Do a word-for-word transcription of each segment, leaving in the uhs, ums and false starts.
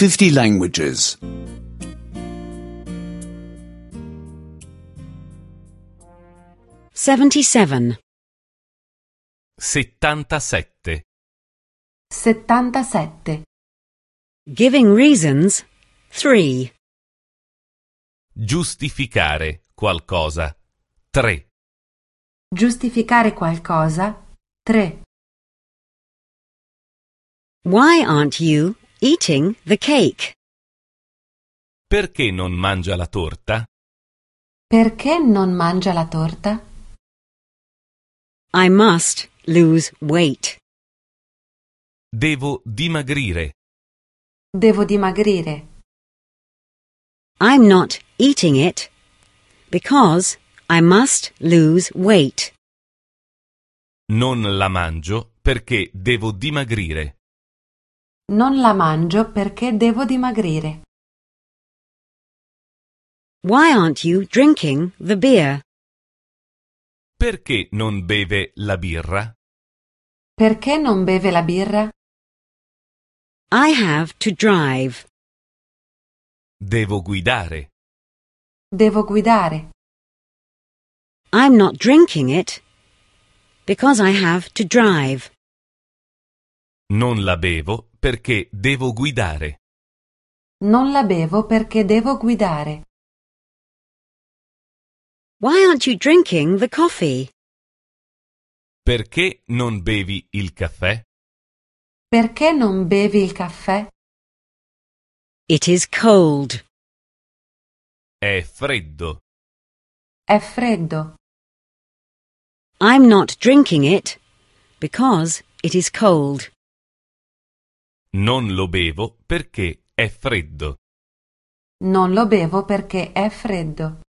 fifty languages. seventy-seven. settantasette. settantasette. Giving reasons, three. Giustificare qualcosa, tre. Giustificare qualcosa, tre. Why aren't you eating the cake? Perché non mangia la torta? Perché non mangia la torta? I must lose weight. Devo dimagrire. Devo dimagrire. I'm not eating it because I must lose weight. Non la mangio perché devo dimagrire. Non la mangio perché devo dimagrire. Why aren't you drinking the beer? Perché non beve la birra? Perché non beve la birra? I have to drive. Devo guidare. Devo guidare. I'm not drinking it because I have to drive. Non la bevo perché devo guidare. Non la bevo perché devo guidare. Why aren't you drinking the coffee? Perché non bevi il caffè? Perché non bevi il caffè? It is cold. È freddo. È freddo. I'm not drinking it because it is cold. Non lo bevo perché è freddo. Non lo bevo perché è freddo.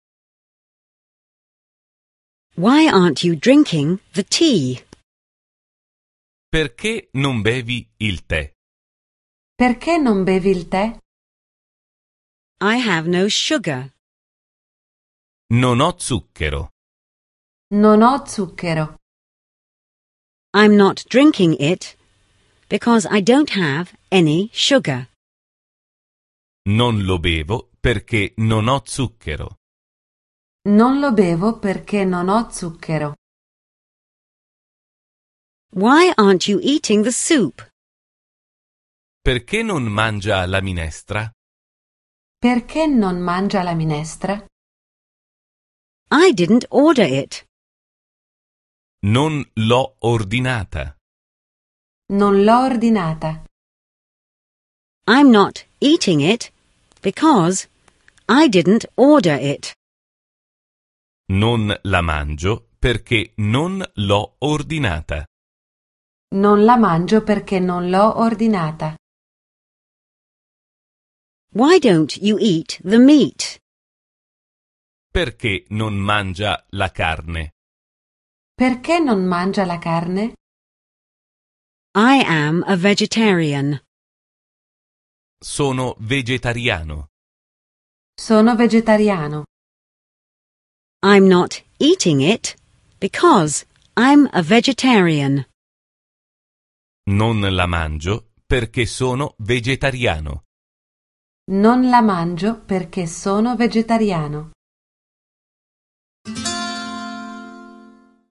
Why aren't you drinking the tea? Perché non bevi il tè? Perché non bevi il tè? I have no sugar. Non ho zucchero. Non ho zucchero. I'm not drinking it because I don't have any sugar. Non lo bevo perché non ho zucchero. Non lo bevo perché non ho zucchero. Why aren't you eating the soup? Perché non mangia la minestra? Perché non mangia la minestra? I didn't order it. Non l'ho ordinata. Non l'ho ordinata. I'm not eating it because I didn't order it. Non la mangio perché non l'ho ordinata. Non la mangio perché non l'ho ordinata. Why don't you eat the meat? Perché non mangia la carne? Perché non mangia la carne? I am a vegetarian. Sono vegetariano. Sono vegetariano. I'm not eating it because I'm a vegetarian. Non la mangio perché sono vegetariano. Non la mangio perché sono vegetariano.